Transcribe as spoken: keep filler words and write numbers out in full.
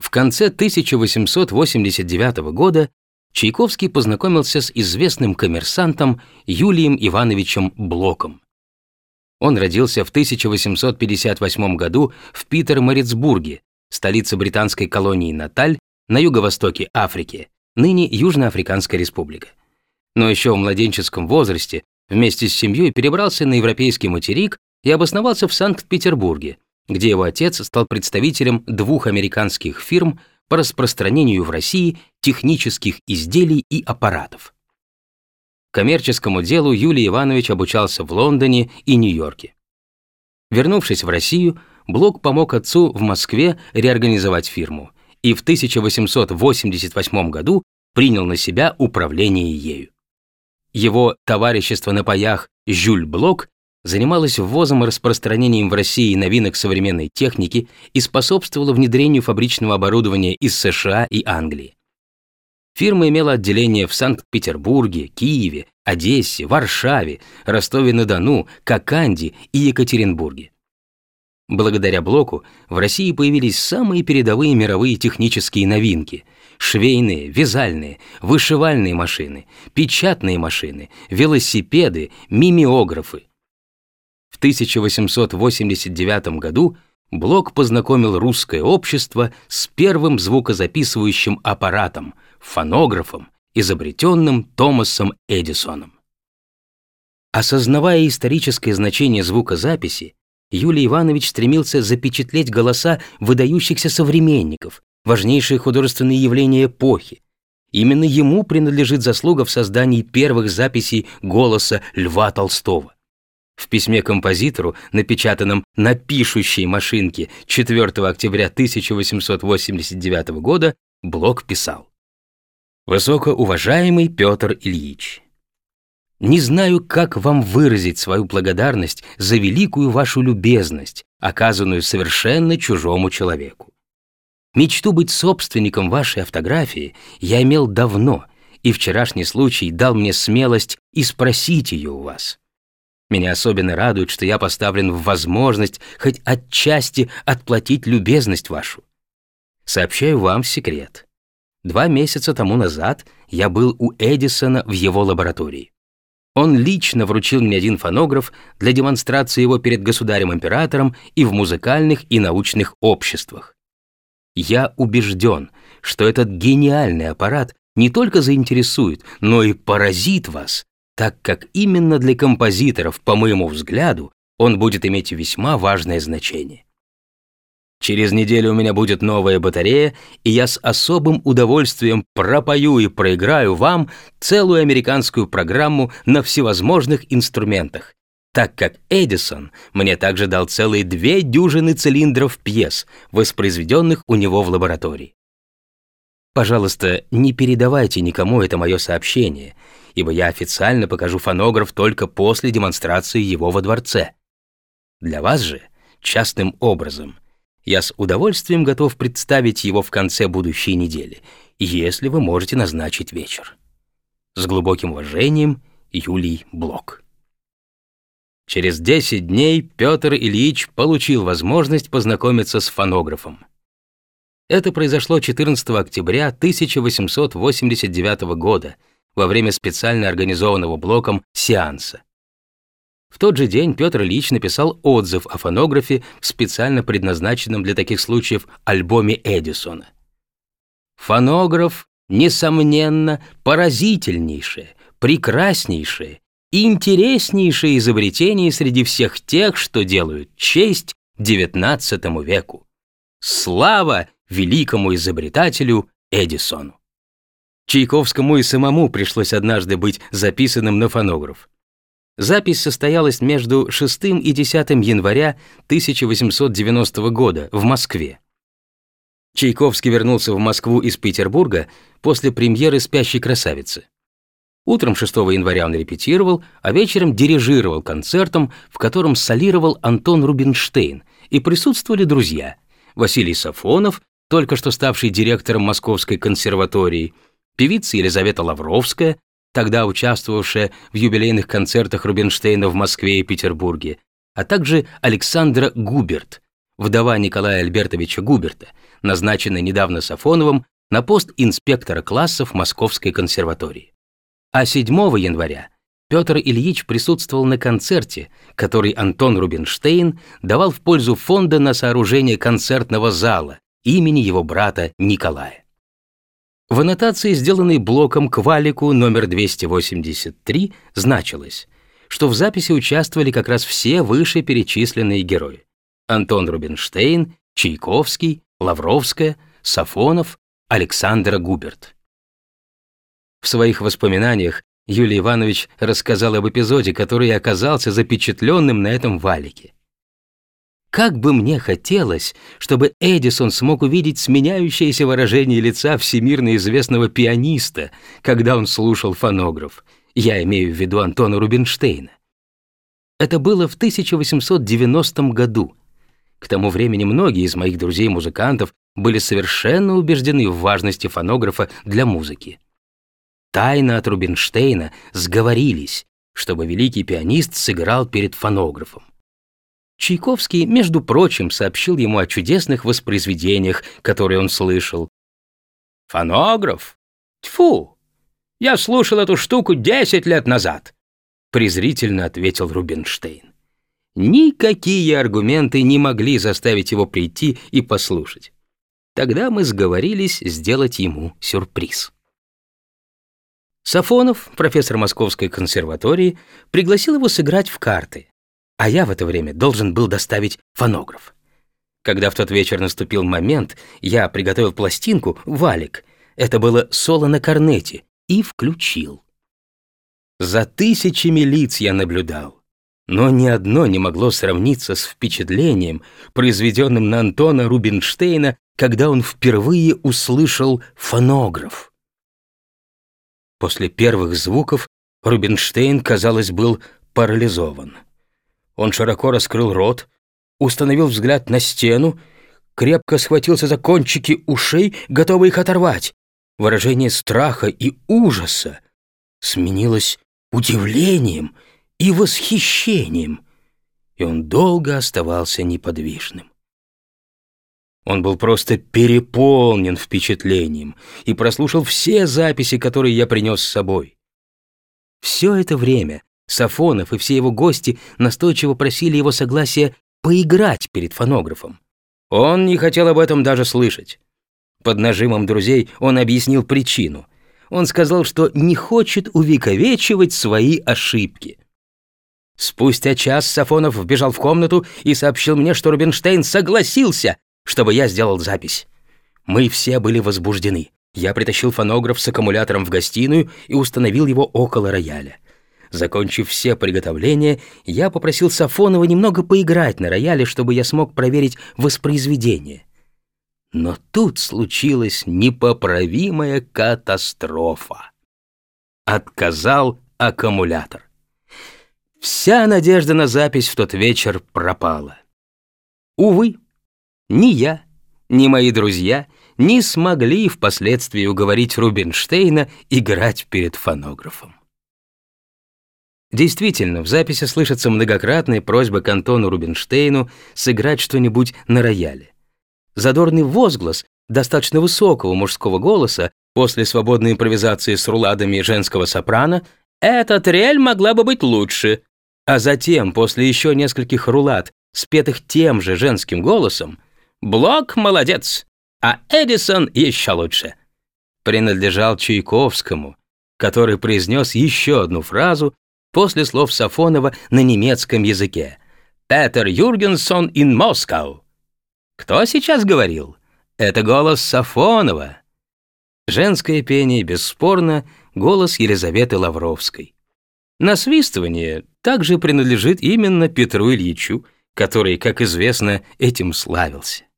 В конце тысяча восемьсот восемьдесят девятого года Чайковский познакомился с известным коммерсантом Юлием Ивановичем Блоком. Он родился в тысяча восемьсот пятьдесят восьмом году в Питер-Марицбурге, столице британской колонии Наталь на юго-востоке Африки, ныне Южноафриканская республика. Но еще в младенческом возрасте вместе с семьей перебрался на европейский материк и обосновался в Санкт-Петербурге, где его отец стал представителем двух американских фирм по распространению в России технических изделий и аппаратов. Коммерческому делу Юлий Иванович обучался в Лондоне и Нью-Йорке. Вернувшись в Россию, Блок помог отцу в Москве реорганизовать фирму и в тысяча восемьсот восемьдесят восьмом году принял на себя управление ею. Его товарищество на паях «Жюль Блок» занималось ввозом и распространением в России новинок современной техники и способствовало внедрению фабричного оборудования из США и Англии. Фирма имела отделения в Санкт-Петербурге, Киеве, Одессе, Варшаве, Ростове-на-Дону, Коканде и Екатеринбурге. Благодаря Блоку в России появились самые передовые мировые технические новинки: швейные, вязальные, вышивальные машины, печатные машины, велосипеды, мимеографы. В тысяча восемьсот восемьдесят девятом году Блок познакомил русское общество с первым звукозаписывающим аппаратом – фонографом, изобретенным Томасом Эдисоном. Осознавая историческое значение звукозаписи, Юлий Иванович стремился запечатлеть голоса выдающихся современников, важнейшие художественные явления эпохи. Именно ему принадлежит заслуга в создании первых записей голоса Льва Толстого. В письме композитору, напечатанном на пишущей машинке четвёртого октября тысяча восемьсот восемьдесят девятого года, Блок писал: «Высокоуважаемый Петр Ильич, не знаю, как вам выразить свою благодарность за великую вашу любезность, оказанную совершенно чужому человеку. Мечту быть собственником вашей автографии я имел давно, и вчерашний случай дал мне смелость и спросить ее у вас. Меня особенно радует, что я поставлен в возможность хоть отчасти отплатить любезность вашу. Сообщаю вам секрет. Два месяца тому назад я был у Эдисона в его лаборатории. Он лично вручил мне один фонограф для демонстрации его перед государем-императором и в музыкальных и научных обществах. Я убежден, что этот гениальный аппарат не только заинтересует, но и поразит вас, так как именно для композиторов, по моему взгляду, он будет иметь весьма важное значение. Через неделю у меня будет новая батарея, и я с особым удовольствием пропою и проиграю вам целую американскую программу на всевозможных инструментах, так как Эдисон мне также дал целые две дюжины цилиндров пьес, воспроизведенных у него в лаборатории. Пожалуйста, не передавайте никому это мое сообщение, ибо я официально покажу фонограф только после демонстрации его во дворце. Для вас же, частным образом, я с удовольствием готов представить его в конце будущей недели, если вы можете назначить вечер. С глубоким уважением, Юлий Блок». Через десять дней Петр Ильич получил возможность познакомиться с фонографом. Это произошло четырнадцатого октября тысяча восемьсот восемьдесят девятого года во время специально организованного Блоком сеанса. В тот же день Петр Ильич написал отзыв о фонографе в специально предназначенном для таких случаев альбоме Эдисона. «Фонограф, несомненно, поразительнейшее, прекраснейшее и интереснейшее изобретение среди всех тех, что делают честь девятнадцатому веку. Слава великому изобретателю Эдисону!» Чайковскому и самому пришлось однажды быть записанным на фонограф. Запись состоялась между шестым и десятым января тысяча восемьсот девяностого года в Москве. Чайковский вернулся в Москву из Петербурга после премьеры «Спящей красавицы». Утром шестого января он репетировал, а вечером дирижировал концертом, в котором солировал Антон Рубинштейн, и присутствовали друзья: Василий Сафонов, только что ставший директором Московской консерватории, певица Елизавета Лавровская, тогда участвовавшая в юбилейных концертах Рубинштейна в Москве и Петербурге, а также Александра Губерт, вдова Николая Альбертовича Губерта, назначенный недавно Сафоновым на пост инспектора классов Московской консерватории. А седьмого января Петр Ильич присутствовал на концерте, который Антон Рубинштейн давал в пользу фонда на сооружение концертного зала имени его брата Николая. В аннотации, сделанной блоком к валику номер двести восемьдесят три, значилось, что в записи участвовали как раз все вышеперечисленные герои: Антон Рубинштейн, Чайковский, Лавровская, Сафонов, Александра Губерт. В своих воспоминаниях Юлий Иванович рассказал об эпизоде, который оказался запечатленным на этом валике. Как бы мне хотелось, чтобы Эдисон смог увидеть сменяющееся выражение лица всемирно известного пианиста, когда он слушал фонограф. Я имею в виду Антона Рубинштейна. Это было в тысяча восемьсот девяностом году. К тому времени многие из моих друзей-музыкантов были совершенно убеждены в важности фонографа для музыки. Тайно от Рубинштейна сговорились, чтобы великий пианист сыграл перед фонографом. Чайковский, между прочим, сообщил ему о чудесных воспроизведениях, которые он слышал. «Фонограф? Тьфу! Я слушал эту штуку десять лет назад!» презрительно ответил Рубинштейн. Никакие аргументы не могли заставить его прийти и послушать. Тогда мы сговорились сделать ему сюрприз. Сафонов, профессор Московской консерватории, пригласил его сыграть в карты, а я в это время должен был доставить фонограф. Когда в тот вечер наступил момент, я приготовил пластинку, валик, это было соло на корнете, и включил. За тысячами лиц я наблюдал, но ни одно не могло сравниться с впечатлением, произведенным на Антона Рубинштейна, когда он впервые услышал фонограф. После первых звуков Рубинштейн, казалось, был парализован. Он широко раскрыл рот, установил взгляд на стену, крепко схватился за кончики ушей, готовый их оторвать. Выражение страха и ужаса сменилось удивлением и восхищением, и он долго оставался неподвижным. Он был просто переполнен впечатлением и прослушал все записи, которые я принес с собой. Все это время Сафонов и все его гости настойчиво просили его согласия поиграть перед фонографом. Он не хотел об этом даже слышать. Под нажимом друзей он объяснил причину. Он сказал, что не хочет увековечивать свои ошибки. Спустя час Сафонов вбежал в комнату и сообщил мне, что Рубинштейн согласился, чтобы я сделал запись. Мы все были возбуждены. Я притащил фонограф с аккумулятором в гостиную и установил его около рояля. Закончив все приготовления, я попросил Сафонова немного поиграть на рояле, чтобы я смог проверить воспроизведение. Но тут случилась непоправимая катастрофа. Отказал аккумулятор. Вся надежда на запись в тот вечер пропала. Увы, ни я, ни мои друзья не смогли впоследствии уговорить Рубинштейна играть перед фонографом. Действительно, в записи слышатся многократные просьбы к Антону Рубинштейну сыграть что-нибудь на рояле. Задорный возглас достаточно высокого мужского голоса после свободной импровизации с руладами женского сопрано «Эта трель могла бы быть лучше», а затем, после еще нескольких рулад, спетых тем же женским голосом, «Блок молодец, а Эдисон еще лучше», принадлежал Чайковскому, который произнес еще одну фразу после слов Сафонова на немецком языке «Петер Юргенсон in Moscow». Кто сейчас говорил? Это голос Сафонова. Женское пение, бесспорно, голос Елизаветы Лавровской. Насвистывание также принадлежит именно Петру Ильичу, который, как известно, этим славился.